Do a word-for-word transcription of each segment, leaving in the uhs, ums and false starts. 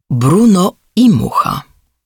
Bruno i mucha.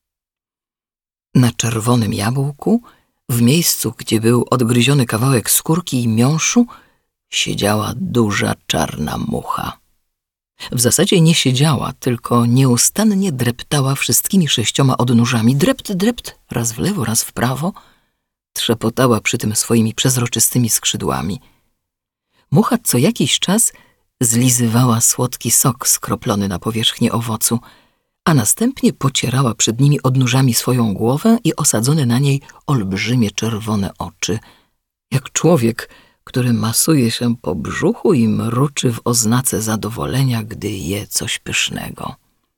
Na czerwonym jabłku, w miejscu, gdzie był odgryziony kawałek skórki i miąższu, siedziała duża czarna mucha. W zasadzie nie siedziała, tylko nieustannie dreptała wszystkimi sześcioma odnóżami. Drept, drept, raz w lewo, raz w prawo. Trzepotała przy tym swoimi przezroczystymi skrzydłami. Mucha co jakiś czas zlizywała słodki sok skroplony na powierzchnię owocu, a następnie pocierała przed nimi odnóżami swoją głowę i osadzone na niej olbrzymie czerwone oczy, jak człowiek, który masuje się po brzuchu i mruczy w oznace zadowolenia, gdy je coś pysznego.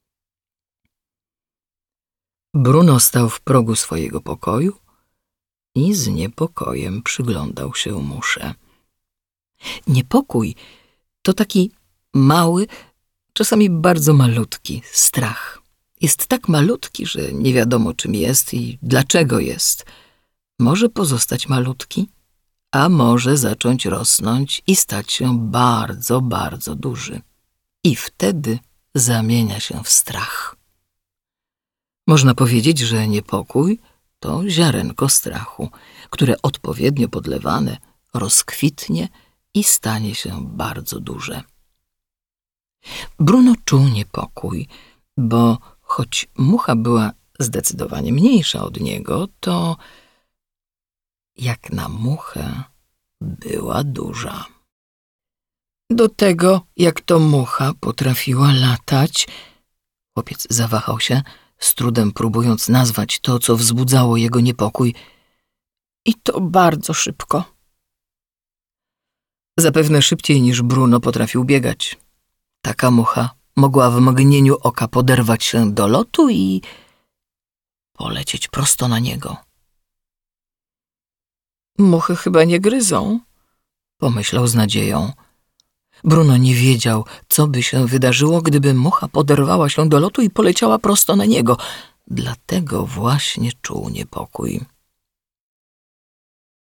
Bruno stał w progu swojego pokoju i z niepokojem przyglądał się musze. Niepokój to taki mały, czasami bardzo malutki strach. Jest tak malutki, że nie wiadomo, czym jest i dlaczego jest. Może pozostać malutki, a może zacząć rosnąć i stać się bardzo, bardzo duży. I wtedy zamienia się w strach. Można powiedzieć, że niepokój to ziarenko strachu, które odpowiednio podlewane rozkwitnie i stanie się bardzo duże. Bruno czuł niepokój, bo choć mucha była zdecydowanie mniejsza od niego, to jak na muchę była duża. Do tego, jak to mucha potrafiła latać, chłopiec zawahał się, z trudem próbując nazwać to, co wzbudzało jego niepokój. I to bardzo szybko. Zapewne szybciej niż Bruno potrafił biegać. Taka mucha mogła w mgnieniu oka poderwać się do lotu i polecieć prosto na niego. Muchy chyba nie gryzą, pomyślał z nadzieją. Bruno nie wiedział, co by się wydarzyło, gdyby mucha poderwała się do lotu i poleciała prosto na niego. Dlatego właśnie czuł niepokój.